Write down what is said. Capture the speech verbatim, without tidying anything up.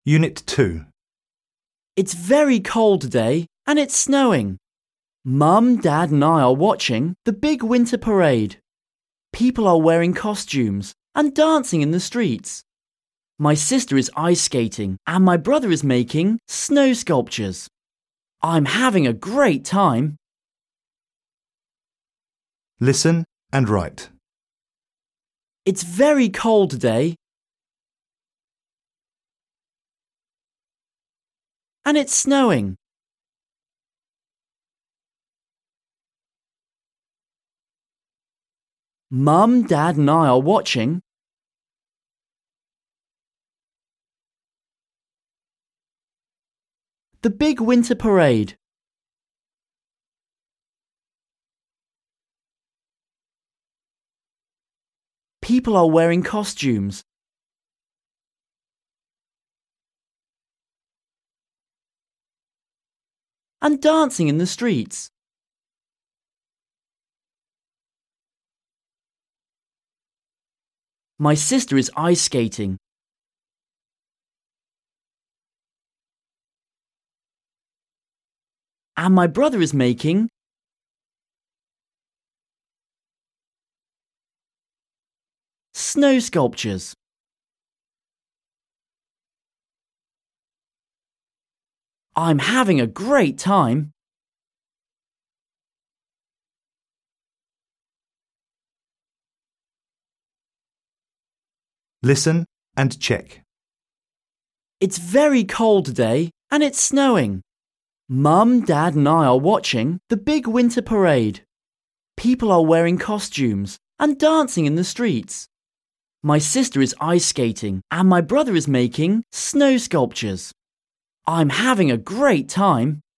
Unit two. It's very cold today and it's snowing. Mum, Dad and I are watching the big winter parade. People are wearing costumes and dancing in the streets. My sister is ice skating and my brother is making snow sculptures. I'm having a great time. Listen and write. It's very cold today and it's snowing. Mum, Dad and I are watching the big winter parade. People are wearing costumes and dancing in the streets. My sister is ice skating. And my brother is making snow sculptures. I'm having a great time. Listen and check. It's very cold today and it's snowing. Mum, Dad and I are watching the big winter parade. People are wearing costumes and dancing in the streets. My sister is ice skating and my brother is making snow sculptures. I'm having a great time.